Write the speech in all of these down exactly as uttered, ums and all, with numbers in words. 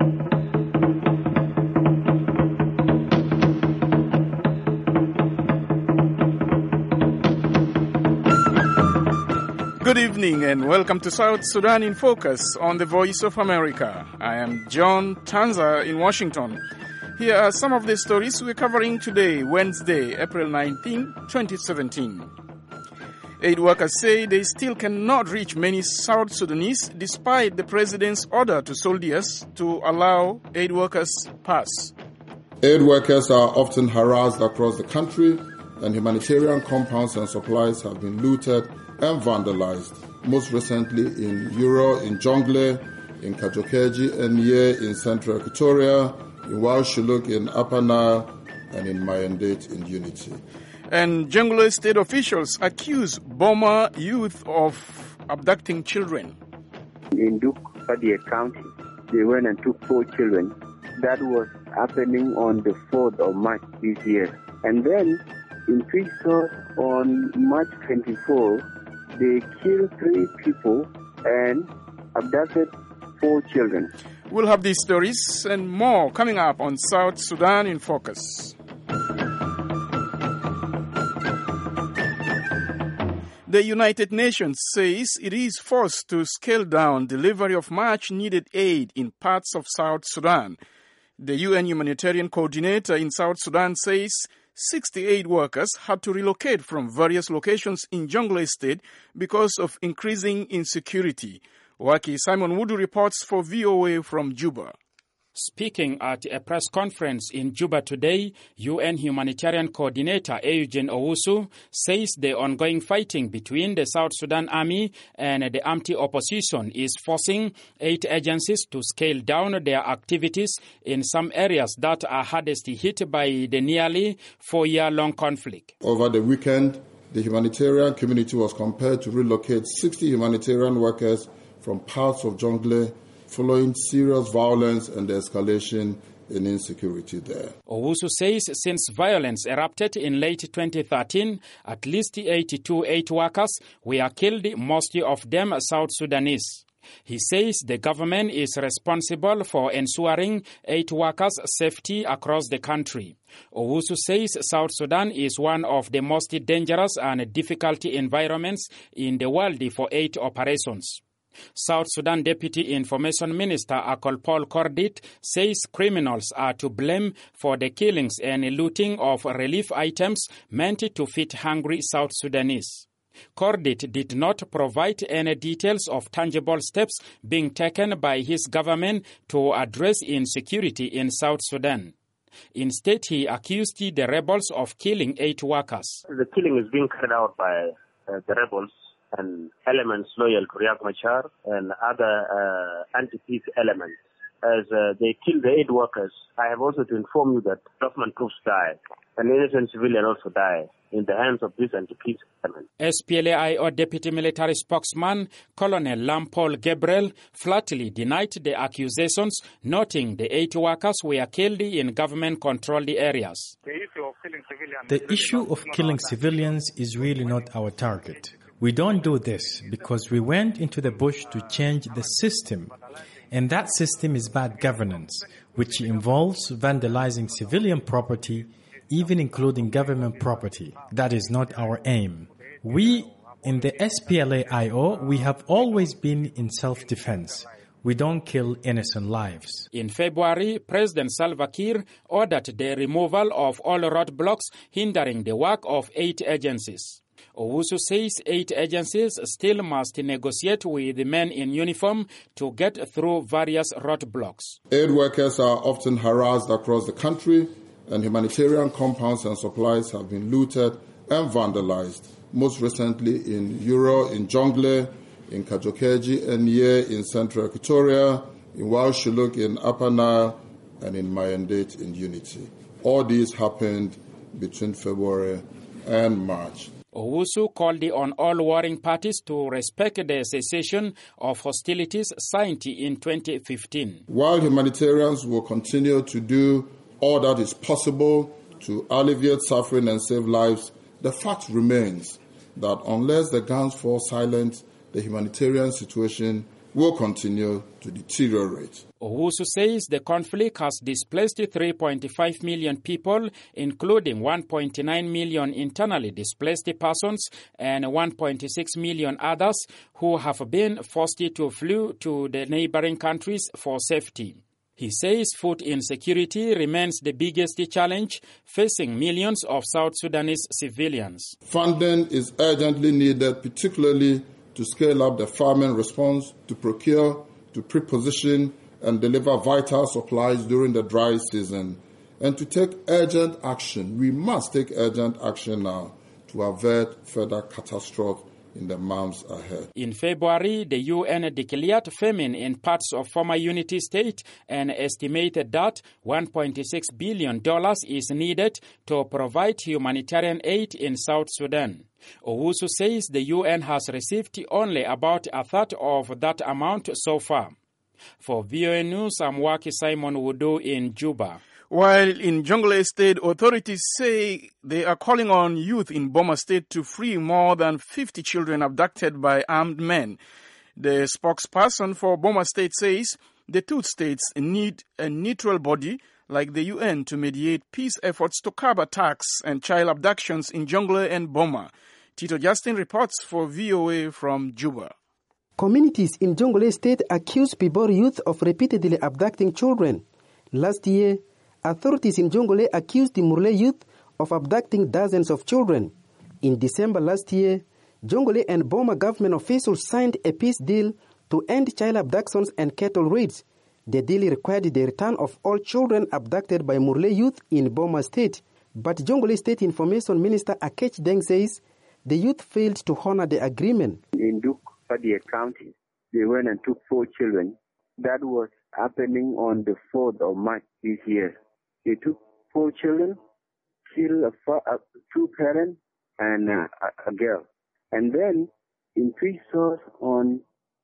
Good evening and welcome to South Sudan in Focus on the Voice of America. I am John Tanza in Washington. Here are some of the stories we're covering today, Wednesday, April nineteenth, twenty seventeen. Aid workers say they still cannot reach many South Sudanese despite the president's order to soldiers to allow aid workers pass. Aid workers are often harassed across the country, and humanitarian compounds and supplies have been looted and vandalized, most recently in Euro, in Jonglei, in Kajokeji, and Nye in Central Equatoria, in Wau Shuluk in Upper Nile, and in Mayandate in Unity. And Jonglei state officials accuse Boma youth of abducting children. In Duke Padia County, they went and took four children. That was happening on the fourth of March this year. And then in Christos on March twenty-fourth, they killed three people and abducted four children. We'll have these stories and more coming up on South Sudan in Focus. The United Nations says it is forced to scale down delivery of much-needed aid in parts of South Sudan. The U N Humanitarian Coordinator in South Sudan says sixty-eight workers had to relocate from various locations in Jonglei State because of increasing insecurity. Waki Simon Wudu reports for V O A from Juba. Speaking at a press conference in Juba today, U N Humanitarian Coordinator Eugene Owusu says the ongoing fighting between the South Sudan Army and the anti-opposition is forcing aid agencies to scale down their activities in some areas that are hardest hit by the nearly four-year-long conflict. Over the weekend, the humanitarian community was compelled to relocate sixty humanitarian workers from parts of Jonglei following serious violence and the escalation in insecurity there. Owusu says since violence erupted in late twenty thirteen, at least eighty-two aid workers were killed, most of them South Sudanese. He says the government is responsible for ensuring aid workers' safety across the country. Owusu says South Sudan is one of the most dangerous and difficult environments in the world for aid operations. South Sudan Deputy Information Minister Akol Paul Kordit says criminals are to blame for the killings and looting of relief items meant to feed hungry South Sudanese. Kordit did not provide any details of tangible steps being taken by his government to address insecurity in South Sudan. Instead, he accused the rebels of killing aid workers. The killing is being carried out by uh, the rebels and elements loyal to Riek Machar and other uh, anti-peace elements. As uh, they kill the aid workers, I have also to inform you that government troops die and innocent civilians also die in the hands of these anti-peace elements. S P L A I O Deputy Military Spokesman Colonel Lampol Gabriel flatly denied the accusations, noting the aid workers were killed in government-controlled areas. The issue of killing civilians, the issue of killing civilians is really not our target. We don't do this because we went into the bush to change the system, and that system is bad governance, which involves vandalizing civilian property, even including government property. That is not our aim. We, in the S P L A I O, we have always been in self-defense. We don't kill innocent lives. In February, President Salva Kiir ordered the removal of all roadblocks hindering the work of aid agencies. Owusu says aid agencies still must negotiate with the men in uniform to get through various roadblocks. Aid workers are often harassed across the country, and humanitarian compounds and supplies have been looted and vandalized, most recently in Euro, in Jonglei, in Kajokeji, and Nye in Central Equatoria, in Wau Shuluk in Upper Nile, and in Mayandate in Unity. All these happened between February and March. Owusu called on all warring parties to respect the cessation of hostilities signed in twenty fifteen. While humanitarians will continue to do all that is possible to alleviate suffering and save lives, the fact remains that unless the guns fall silent, the humanitarian situation will continue to deteriorate. Owusu says the conflict has displaced three point five million people, including one point nine million internally displaced persons and one point six million others who have been forced to flee to the neighboring countries for safety. He says food insecurity remains the biggest challenge facing millions of South Sudanese civilians. Funding is urgently needed, particularly to scale up the farming response, to procure, to preposition and deliver vital supplies during the dry season, and to take urgent action. We must take urgent action now to avert further catastrophe in the months ahead. In February, the U N declared famine in parts of former Unity State and estimated that one point six billion dollars is needed to provide humanitarian aid in South Sudan. Owusu says the U N has received only about a third of that amount so far. For V O A News, I'm Waki Simon Wudu in Juba. While in Jonglei State, authorities say they are calling on youth in Boma State to free more than fifty children abducted by armed men. The spokesperson for Boma State says the two states need a neutral body like the U N to mediate peace efforts to curb attacks and child abductions in Jonglei and Boma. Tito Justin reports for V O A from Juba. Communities in Jonglei State accuse Pibor youth of repeatedly abducting children. Last year, authorities in Jonglei accused the Murle youth of abducting dozens of children. In December last year, Jonglei and Boma government officials signed a peace deal to end child abductions and cattle raids. The deal required the return of all children abducted by Murle youth in Boma State. But Jonglei State Information Minister Akech Deng says the youth failed to honor the agreement. In Duke Padia County, they went and took four children. That was happening on the fourth of March this year. They took four children, killed a fa- uh, two parents and uh, a, a girl. And then in Prisos on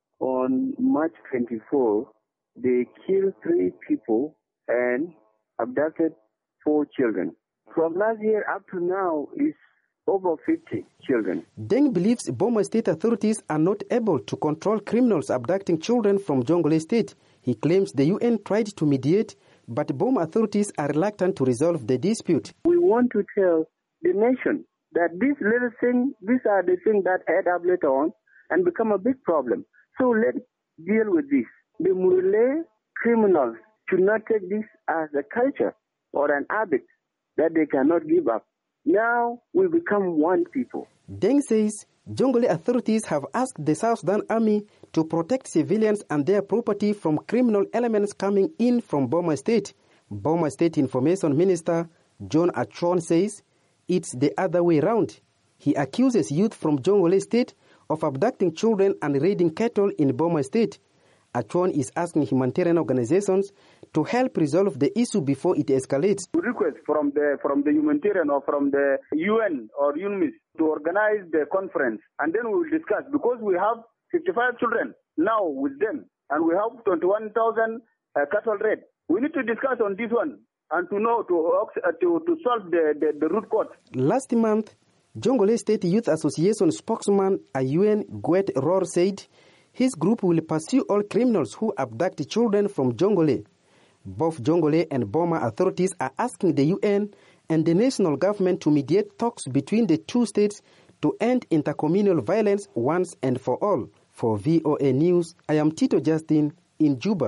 on March twenty-fourth, they killed three people and abducted four children. From last year up to now is over fifty children. Deng believes Boma State authorities are not able to control criminals abducting children from Jonglei State. He claims the U N tried to mediate, but Boma authorities are reluctant to resolve the dispute. We want to tell the nation that this little thing, these are the things that add up later on and become a big problem. So let's deal with this. The Murle criminals should not take this as a culture or an habit that they cannot give up. Now we become one people. Deng says Jonglei authorities have asked the South Sudan Army to protect civilians and their property from criminal elements coming in from Boma State. Boma State Information Minister John Achon says it's the other way around. He accuses youth from Jonglei State of abducting children and raiding cattle in Boma State. Achon is asking humanitarian organizations to help resolve the issue before it escalates. We request from the from the humanitarian or from the U N or UNMISS to organize the conference, and then we will discuss, because we have fifty-five children now with them, and we have twenty-one thousand uh, cattle raid. We need to discuss on this one and to know to uh, to, to solve the, the, the root cause. Last month, Jonglei State Youth Association spokesman Ayuen Gwet Rohr said his group will pursue all criminals who abduct children from Jonglei. Both Jonglei and Boma authorities are asking the U N and the national government to mediate talks between the two states to end intercommunal violence once and for all. For V O A News, I am Tito Justin in Juba.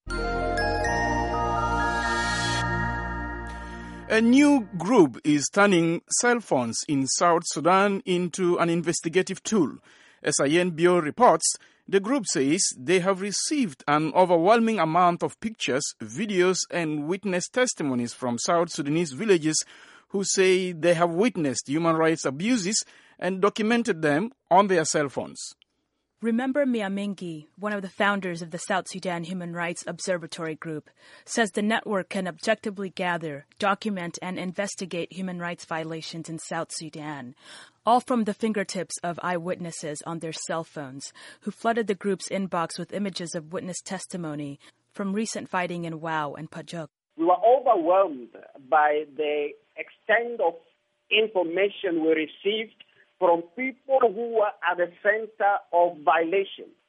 A new group is turning cell phones in South Sudan into an investigative tool. As Ayen Bio reports, the group says they have received an overwhelming amount of pictures, videos, and witness testimonies from South Sudanese villages who say they have witnessed human rights abuses and documented them on their cell phones. Remember Mia Mingi, one of the founders of the South Sudan Human Rights Observatory Group, says the network can objectively gather, document, and investigate human rights violations in South Sudan, all from the fingertips of eyewitnesses on their cell phones, who flooded the group's inbox with images of witness testimony from recent fighting in Wau and Pajuk. We were overwhelmed by the extent of information we received from people who were at the center of violations.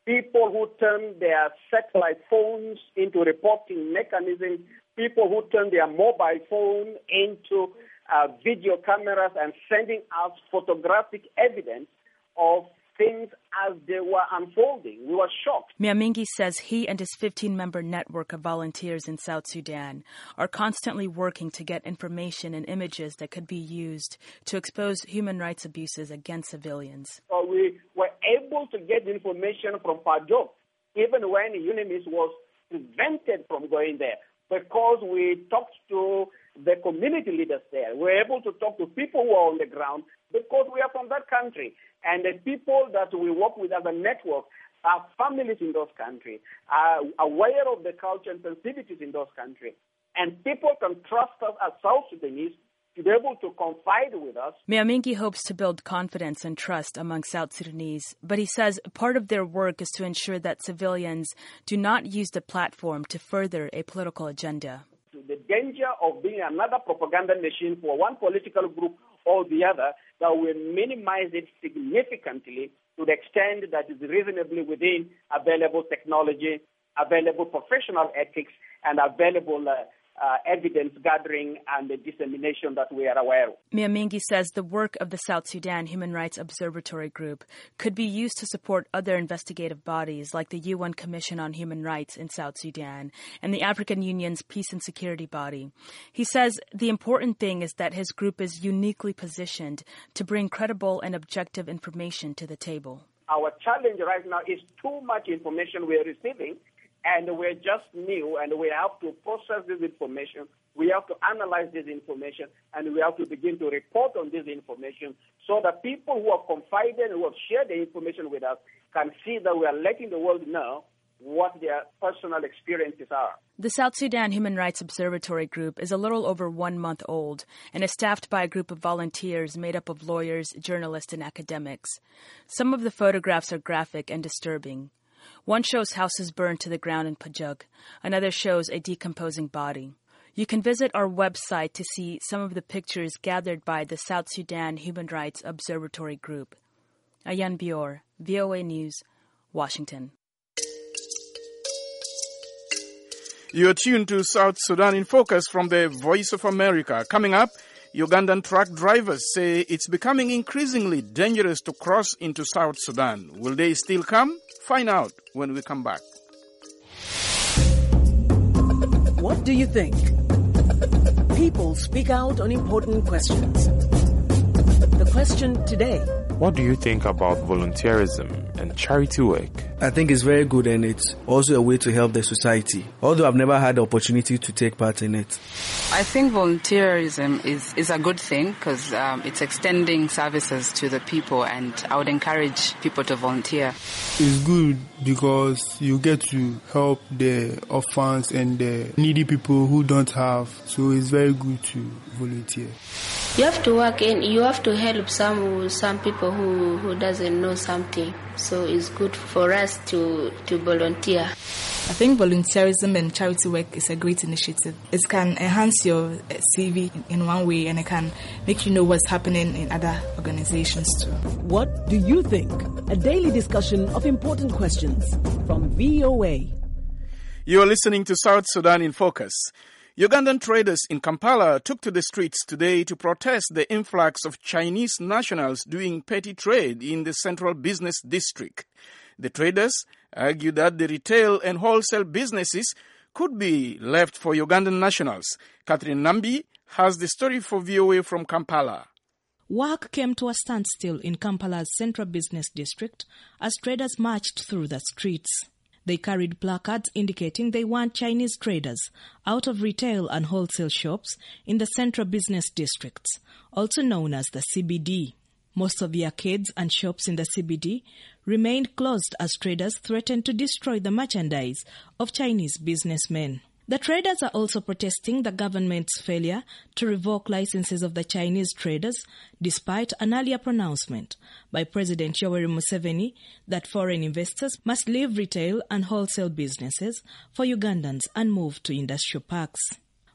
people who turn their satellite phones into reporting mechanisms, people who turn their mobile phone into uh, video cameras and sending us photographic evidence of things as they were unfolding. We were shocked. Miamingi says he and his fifteen-member network of volunteers in South Sudan are constantly working to get information and images that could be used to expose human rights abuses against civilians. So we were able to get information from Pajok, even when UNMISS was prevented from going there, because we talked to the community leaders there. We were able to talk to people who are on the ground because we are from that country. And the people that we work with as a network are families in those countries, are aware of the culture and sensitivities in those countries. And people can trust us as South Sudanese to be able to confide with us. Miamingi hopes to build confidence and trust among South Sudanese, but he says part of their work is to ensure that civilians do not use the platform to further a political agenda. The danger of being another propaganda machine for one political group or the other, that will minimize it significantly to the extent that is reasonably within available technology, available professional ethics, and available uh, uh, evidence gathering and the dissemination that we are aware of. Miamingi says the work of the South Sudan Human Rights Observatory Group could be used to support other investigative bodies like the U N Commission on Human Rights in South Sudan and the African Union's Peace and Security Body. He says the important thing is that his group is uniquely positioned to bring credible and objective information to the table. Our challenge right now is too much information we are receiving, and we're just new, and we have to process this information. We have to analyze this information, and we have to begin to report on this information so that people who have confided, who have shared the information with us, can see that we are letting the world know what their personal experiences are. The South Sudan Human Rights Observatory Group is a little over one month old and is staffed by a group of volunteers made up of lawyers, journalists, and academics. Some of the photographs are graphic and disturbing. One shows houses burned to the ground in Pajug. Another shows a decomposing body. You can visit our website to see some of the pictures gathered by the South Sudan Human Rights Observatory Group. Ayan Bior, V O A News, Washington. You're tuned to South Sudan in Focus from the Voice of America. Coming up, Ugandan truck drivers say it's becoming increasingly dangerous to cross into South Sudan. Will they still come? Find out when we come back. What do you think? People speak out on important questions. The question today: what do you think about volunteerism and charity work? I think it's very good, and it's also a way to help the society, although I've never had the opportunity to take part in it. I think volunteerism is, is a good thing because um, it's extending services to the people, and I would encourage people to volunteer. It's good because you get to help the orphans and the needy people who don't have, so it's very good to volunteer. You have to work and you have to help some some people who, who doesn't know something. So it's good for us to, to volunteer. I think volunteerism and charity work is a great initiative. It can enhance your C V in one way, and it can make you know what's happening in other organizations too. What do you think? A daily discussion of important questions from V O A. You're listening to South Sudan in Focus. Ugandan traders in Kampala took to the streets today to protest the influx of Chinese nationals doing petty trade in the central business district. The traders argue that the retail and wholesale businesses could be left for Ugandan nationals. Catherine Nambi has the story for V O A from Kampala. Work came to a standstill in Kampala's central business district as traders marched through the streets. They carried placards indicating they want Chinese traders out of retail and wholesale shops in the central business districts, also known as the C B D. Most of the arcades and shops in the C B D remained closed as traders threatened to destroy the merchandise of Chinese businessmen. The traders are also protesting the government's failure to revoke licenses of the Chinese traders, despite an earlier pronouncement by President Yoweri Museveni that foreign investors must leave retail and wholesale businesses for Ugandans and move to industrial parks.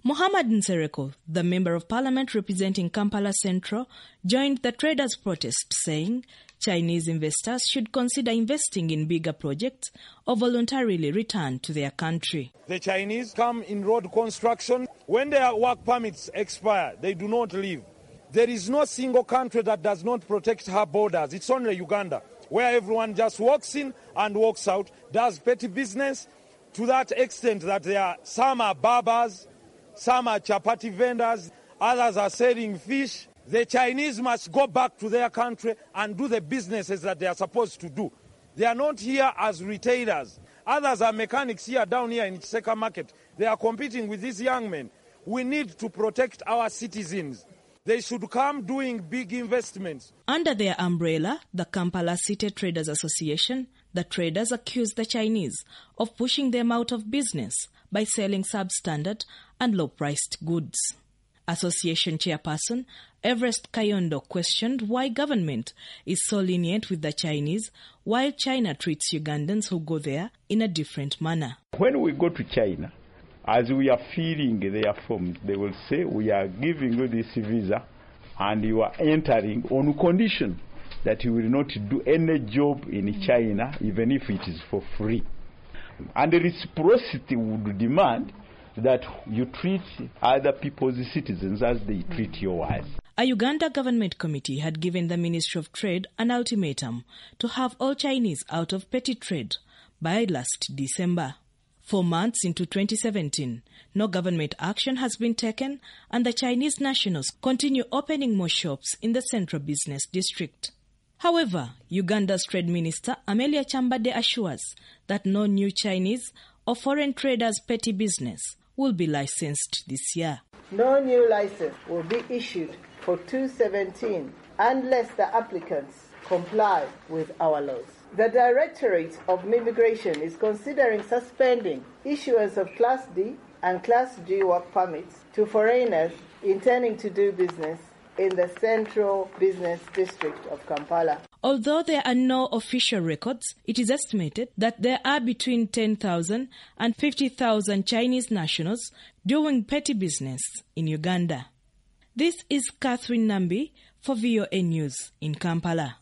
Muhammad Nsereko, the Member of Parliament representing Kampala Central, joined the traders' protest, saying Chinese investors should consider investing in bigger projects or voluntarily return to their country. The Chinese come in road construction. When their work permits expire, they do not leave. There is no single country that does not protect her borders. It's only Uganda, where everyone just walks in and walks out, does petty business to that extent that there are, some are barbers, some are chapati vendors, others are selling fish. The Chinese must go back to their country and do the businesses that they are supposed to do. They are not here as retailers. Others are mechanics here, down here in Chiseka Market. They are competing with these young men. We need to protect our citizens. They should come doing big investments. Under their umbrella, the Kampala City Traders Association, the traders accuse the Chinese of pushing them out of business by selling substandard and low-priced goods. Association chairperson Everest Kayondo questioned why government is so lenient with the Chinese while China treats Ugandans who go there in a different manner. When we go to China, as we are filling their forms, they will say, we are giving you this visa and you are entering on condition that you will not do any job in China, even if it is for free. And the reciprocity would demand that you treat other people's citizens as they treat yours. A Uganda government committee had given the Ministry of Trade an ultimatum to have all Chinese out of petty trade by last December. Four months into twenty seventeen, no government action has been taken and the Chinese nationals continue opening more shops in the Central Business District. However, Uganda's Trade Minister Amelia Chambade assures that no new Chinese or foreign traders' petty business will be licensed this year. No new license will be issued for two seventeen unless the applicants comply with our laws. The Directorate of Immigration is considering suspending issuance of Class D and Class G work permits to foreigners intending to do business in the Central Business District of Kampala. Although there are no official records, it is estimated that there are between ten thousand and fifty thousand Chinese nationals doing petty business in Uganda. This is Catherine Nambi for V O A News in Kampala.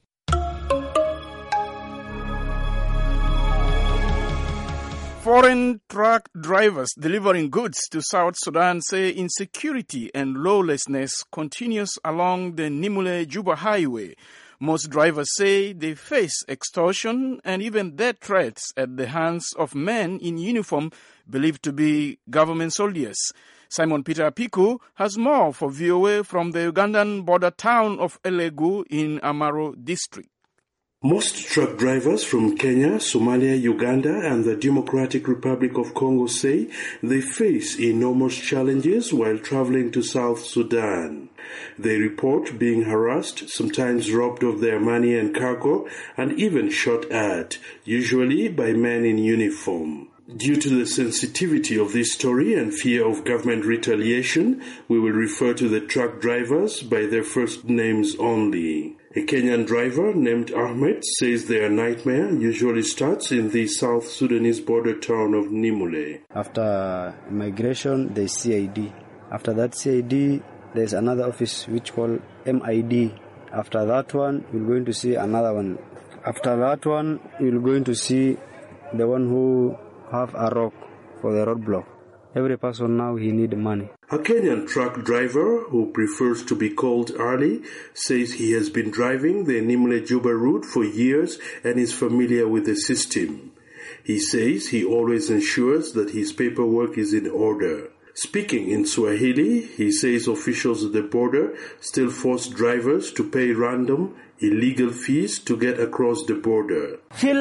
Foreign truck drivers delivering goods to South Sudan say insecurity and lawlessness continues along the Nimule-Juba highway. Most drivers say they face extortion and even death threats at the hands of men in uniform believed to be government soldiers. Simon Peter Apiku has more for V O A from the Ugandan border town of Elegu in Amaro district. Most truck drivers from Kenya, Somalia, Uganda, and the Democratic Republic of Congo say they face enormous challenges while traveling to South Sudan. They report being harassed, sometimes robbed of their money and cargo, and even shot at, usually by men in uniform. Due to the sensitivity of this story and fear of government retaliation, we will refer to the truck drivers by their first names only. A Kenyan driver named Ahmed says their nightmare usually starts in the South Sudanese border town of Nimule. After migration, there's C I D. After that C I D, there's another office which called M I D. After that one, we're going to see another one. After that one, we're going to see the one who have a rock for the roadblock. Every person now, he need money. A Kenyan truck driver who prefers to be called Ali says he has been driving the Nimule-Juba route for years and is familiar with the system. He says he always ensures that his paperwork is in order. Speaking in Swahili, he says officials at the border still force drivers to pay random, illegal fees to get across the border.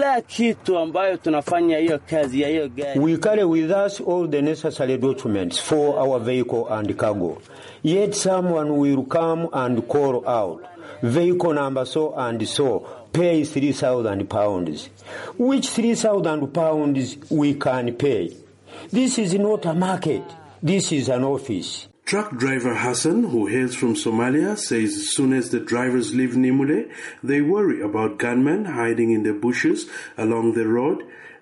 We carry with us all the necessary documents for our vehicle and cargo. Yet someone will come and call out, vehicle number so and so, pay three thousand pounds. Which three thousand pounds we can pay? This is not a market. This is an office. Truck driver Hassan, who hails from Somalia, says as soon as the drivers leave Nimule, they worry about gunmen hiding in the bushes along the road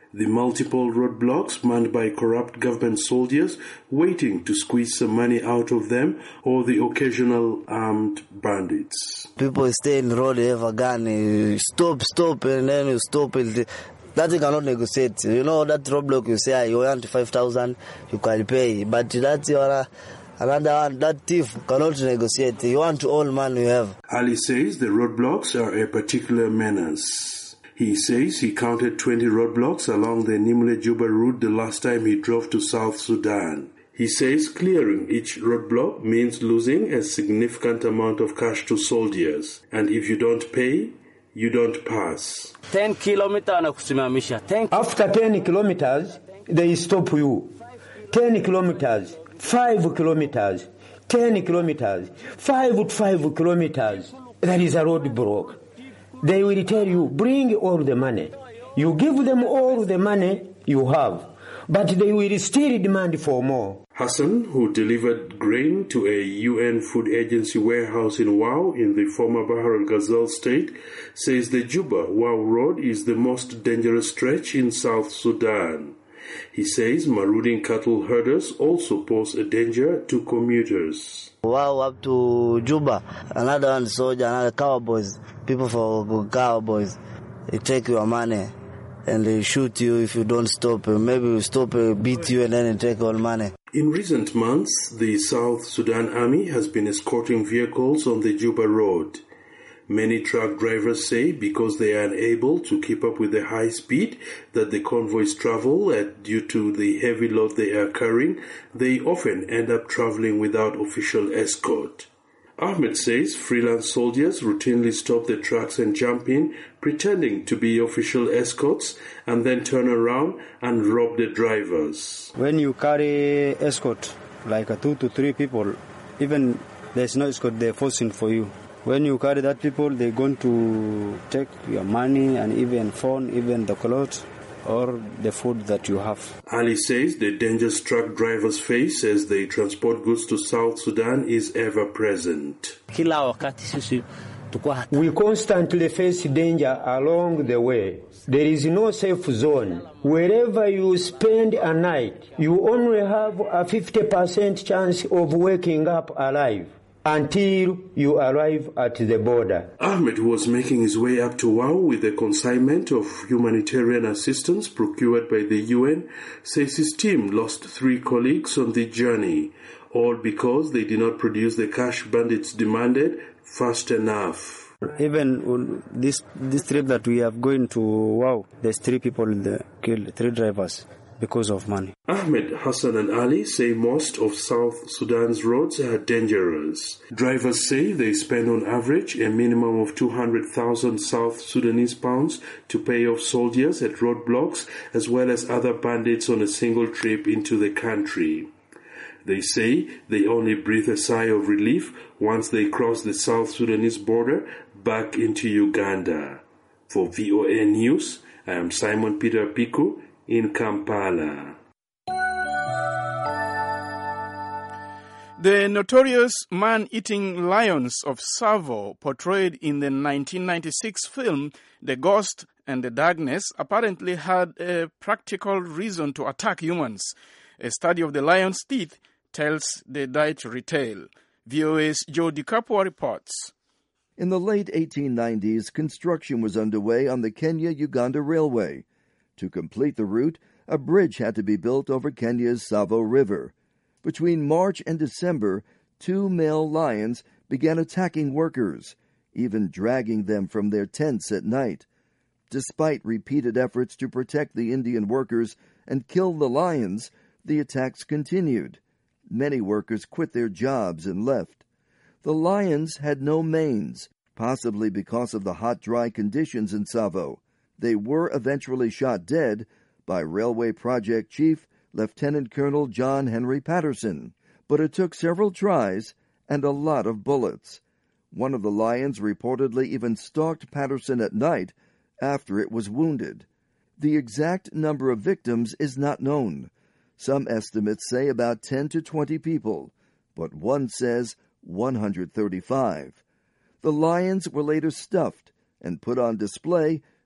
The multiple roadblocks manned by corrupt government soldiers waiting to squeeze some money out of them, or the occasional armed bandits. People stay in the road, they have a gun, you stop, stop, and then you stop it. That you cannot negotiate. You know, that roadblock you say, you want five thousand, you can pay. But that's your, another one, that thief cannot negotiate. You want all money you have. Ali says the roadblocks are a particular menace. He says he counted twenty roadblocks along the Nimule-Juba route the last time he drove to South Sudan. He says clearing each roadblock means losing a significant amount of cash to soldiers. And if you don't pay, you don't pass. ten kilometers. After ten kilometers, they stop you. ten kilometers, five kilometers, ten kilometers, five five kilometers. That is a roadblock. They will tell you, bring all the money. You give them all the money you have, but they will still demand for more. Hassan, who delivered grain to a U N Food Agency warehouse in Wau in the former Bahr el-Ghazal state, says the Juba-Wau road is the most dangerous stretch in South Sudan. He says marauding cattle herders also pose a danger to commuters. Wow, up to Juba, another one soldier, another cowboys, people for cowboys, they take your money and they shoot you if you don't stop. Maybe you stop, beat you, and then they take all money. In recent months, the South Sudan Army has been escorting vehicles on the Juba road. Many truck drivers say because they are unable to keep up with the high speed that the convoys travel at due to the heavy load they are carrying, they often end up traveling without official escort. Ahmed says freelance soldiers routinely stop the trucks and jump in, pretending to be official escorts, and then turn around and rob the drivers. When you carry escort, like a two to three people, even there's no escort, they're forcing for you. When you carry that people, they're going to take your money and even phone, even the clothes or the food that you have. Ali says the dangers truck drivers face as they transport goods to South Sudan is ever present. We constantly face danger along the way. There is no safe zone. Wherever you spend a night, you only have a fifty percent chance of waking up alive until you arrive at the border. Ahmed was making his way up to Wau with a consignment of humanitarian assistance procured by the U N, says his team lost three colleagues on the journey, all because they did not produce the cash bandits demanded fast enough. Even on this this trip that we are going to Wau, there's three people there killed, three drivers, because of money. Ahmed, Hassan and Ali say most of South Sudan's roads are dangerous. Drivers say they spend on average a minimum of two hundred thousand South Sudanese pounds to pay off soldiers at roadblocks as well as other bandits on a single trip into the country. They say they only breathe a sigh of relief once they cross the South Sudanese border back into Uganda. For V O A News, I am Simon Peter Piku in Kampala. The notorious man-eating lions of Tsavo, portrayed in the nineteen ninety-six film The Ghost and the Darkness, apparently had a practical reason to attack humans. A study of the lion's teeth tells the dietary tale. V O A's Joe DiCapua reports. In the late eighteen nineties, construction was underway on the Kenya-Uganda Railway. To complete the route, a bridge had to be built over Kenya's Tsavo River. Between March and December, two male lions began attacking workers, even dragging them from their tents at night. Despite repeated efforts to protect the Indian workers and kill the lions, the attacks continued. Many workers quit their jobs and left. The lions had no manes, possibly because of the hot, dry conditions in Tsavo. They were eventually shot dead by Railway Project Chief Lieutenant Colonel John Henry Patterson, but it took several tries and a lot of bullets. One of the lions reportedly even stalked Patterson at night after it was wounded. The exact number of victims is not known. Some estimates say about ten to twenty people, but one says one hundred thirty-five. The lions were later stuffed and put on display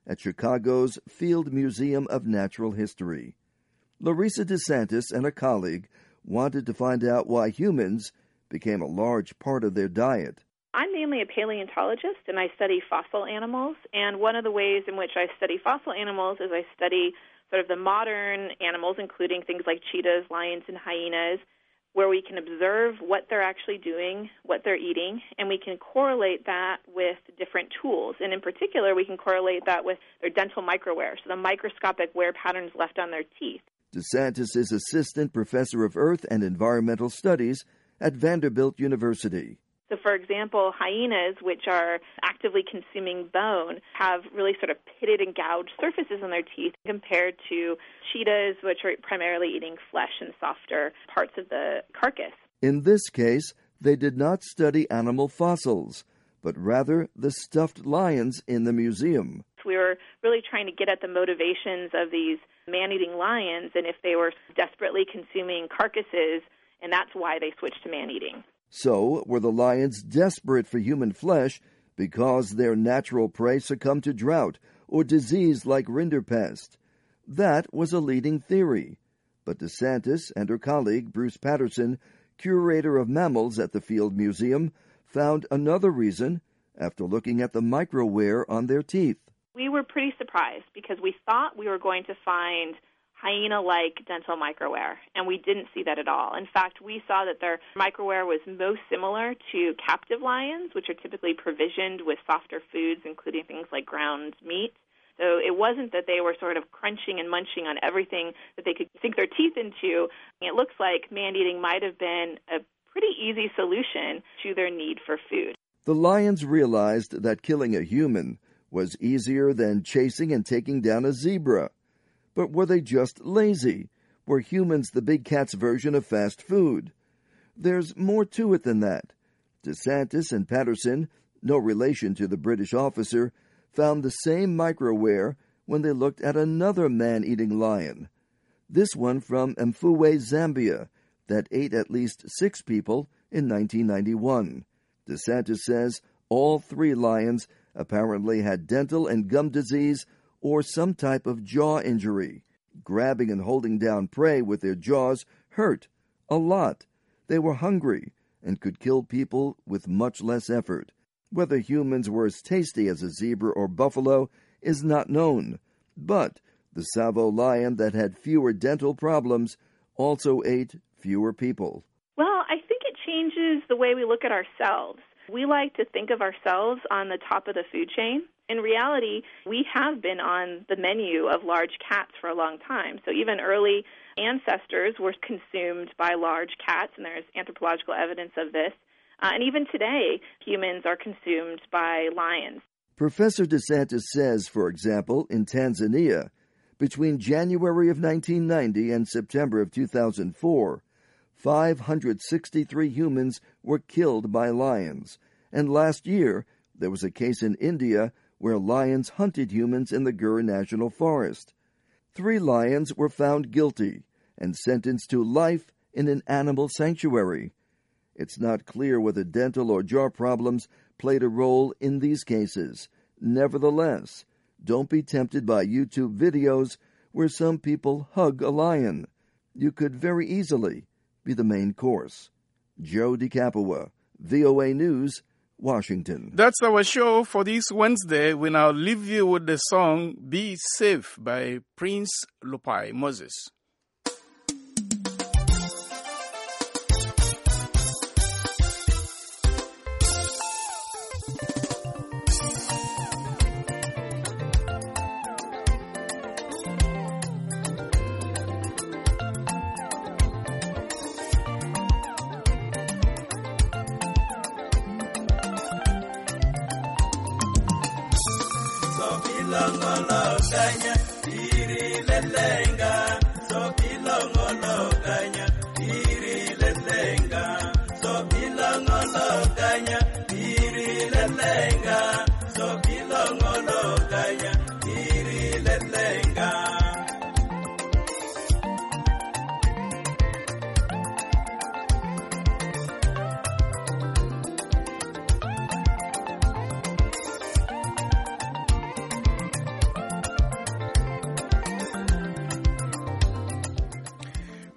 at Chicago's Field Museum of Natural History. Larissa DeSantis and a colleague wanted to find out why humans became a large part of their diet. I'm mainly a paleontologist, and I study fossil animals. And one of the ways in which I study fossil animals is I study sort of the modern animals, including things like cheetahs, lions, and hyenas, where we can observe what they're actually doing, what they're eating, and we can correlate that with different tools. And in particular, we can correlate that with their dental microwear, so the microscopic wear patterns left on their teeth. DeSantis is Assistant Professor of Earth and Environmental Studies at Vanderbilt University. So, for example, hyenas, which are actively consuming bone, have really sort of pitted and gouged surfaces on their teeth compared to cheetahs, which are primarily eating flesh and softer parts of the carcass. In this case, they did not study animal fossils, but rather the stuffed lions in the museum. We were really trying to get at the motivations of these man-eating lions and if they were desperately consuming carcasses, and that's why they switched to man-eating. So, were the lions desperate for human flesh because their natural prey succumbed to drought or disease like rinderpest? That was a leading theory. But DeSantis and her colleague, Bruce Patterson, curator of mammals at the Field Museum, found another reason after looking at the microwear on their teeth. We were pretty surprised because we thought we were going to find hyena-like dental microwear, and we didn't see that at all. In fact, we saw that their microwear was most similar to captive lions, which are typically provisioned with softer foods, including things like ground meat. So it wasn't that they were sort of crunching and munching on everything that they could sink their teeth into. It looks like man-eating might have been a pretty easy solution to their need for food. The lions realized that killing a human was easier than chasing and taking down a zebra. But were they just lazy? Were humans the big cat's version of fast food? There's more to it than that. DeSantis and Patterson, no relation to the British officer, found the same microwear when they looked at another man-eating lion. This one from Mfuwe, Zambia, that ate at least six people in nineteen ninety-one. DeSantis says all three lions apparently had dental and gum disease or some type of jaw injury. Grabbing and holding down prey with their jaws hurt a lot. They were hungry and could kill people with much less effort. Whether humans were as tasty as a zebra or buffalo is not known, but the Tsavo lion that had fewer dental problems also ate fewer people. Well, I think it changes the way we look at ourselves. We like to think of ourselves on the top of the food chain. In reality, we have been on the menu of large cats for a long time. So even early ancestors were consumed by large cats, and there's anthropological evidence of this. Uh, and even today, humans are consumed by lions. Professor DeSantis says, for example, in Tanzania, between January of nineteen ninety and September of two thousand four, five hundred sixty-three humans were killed by lions. And last year, there was a case in India where lions hunted humans in the Gir National Forest. Three lions were found guilty and sentenced to life in an animal sanctuary. It's not clear whether dental or jaw problems played a role in these cases. Nevertheless, don't be tempted by YouTube videos where some people hug a lion. You could very easily be the main course. Joe DiCapua, V O A News, Washington. That's our show for this Wednesday. We now leave you with the song Be Safe by Prince Lupai Moses. Pilongologanya, iri lelenga. So pilongologanya, iri lelenga. So pilongologanya, iri lelenga. So pilongologanya, iri lelenga.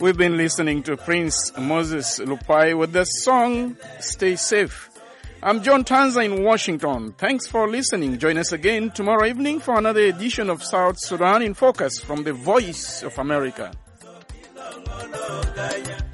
We've been listening to Prince Moses Lupai with the song Stay Safe. I'm John Tanza in Washington. Thanks for listening. Join us again tomorrow evening for another edition of South Sudan in Focus from the Voice of America.